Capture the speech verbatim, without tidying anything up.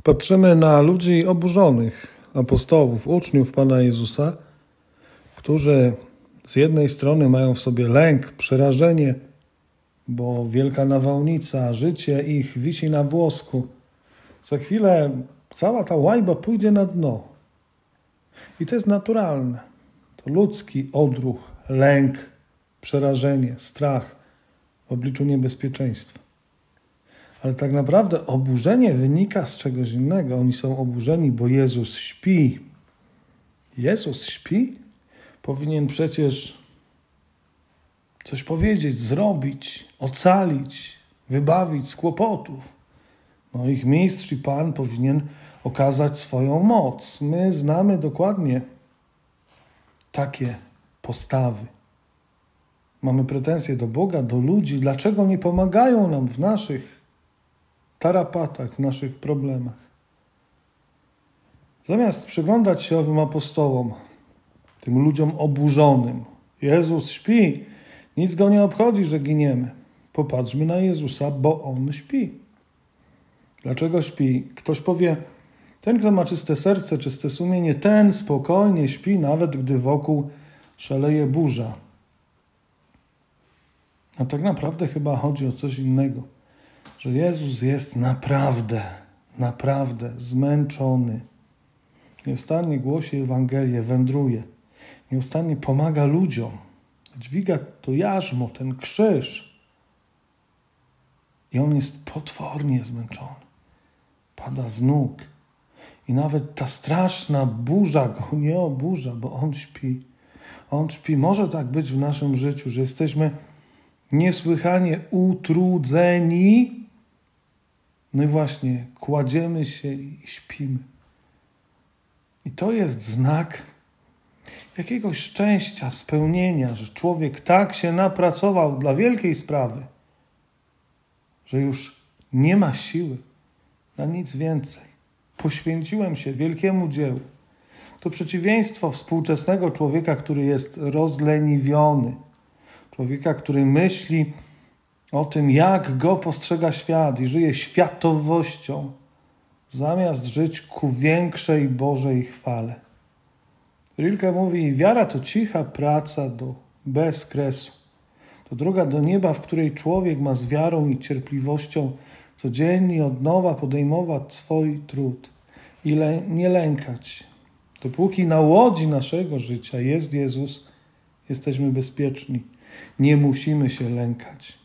Patrzymy na ludzi oburzonych, apostołów, uczniów Pana Jezusa, którzy z jednej strony mają w sobie lęk, przerażenie, bo wielka nawałnica, życie ich wisi na włosku. Za chwilę cała ta łajba pójdzie na dno. I to jest naturalne. To ludzki odruch, lęk, przerażenie, strach w obliczu niebezpieczeństwa. Ale tak naprawdę oburzenie wynika z czegoś innego. Oni są oburzeni, bo Jezus śpi. Jezus śpi? Powinien przecież coś powiedzieć, zrobić, ocalić, wybawić z kłopotów. No, ich mistrz i Pan powinien okazać swoją moc. My znamy dokładnie takie postawy. Mamy pretensje do Boga, do ludzi. Dlaczego nie pomagają nam w naszych tarapatach, w naszych problemach? Zamiast przyglądać się owym apostołom, tym ludziom oburzonym, Jezus śpi, nic go nie obchodzi, że giniemy. Popatrzmy na Jezusa, bo On śpi. Dlaczego śpi? Ktoś powie, ten, kto ma czyste serce, czyste sumienie, ten spokojnie śpi, nawet gdy wokół szaleje burza. A tak naprawdę chyba chodzi o coś innego. Że Jezus jest naprawdę, naprawdę zmęczony. Nieustannie głosi Ewangelię, wędruje. Nieustannie pomaga ludziom. Dźwiga to jarzmo, ten krzyż. I on jest potwornie zmęczony. Pada z nóg. I nawet ta straszna burza go nie oburza, bo on śpi. On śpi. Może tak być w naszym życiu, że jesteśmy niesłychanie utrudzeni. No i właśnie, kładziemy się i śpimy. I to jest znak jakiegoś szczęścia, spełnienia, że człowiek tak się napracował dla wielkiej sprawy, że już nie ma siły na nic więcej. Poświęciłem się wielkiemu dziełu. To przeciwieństwo współczesnego człowieka, który jest rozleniwiony. Człowieka, który myśli o tym, jak go postrzega świat i żyje światowością, zamiast żyć ku większej Bożej chwale. Rilke mówi, wiara to cicha praca do bezkresu. To droga do nieba, w której człowiek ma z wiarą i cierpliwością codziennie od nowa podejmować swój trud i le- nie lękać. Dopóki na łodzi naszego życia jest Jezus, jesteśmy bezpieczni. Nie musimy się lękać.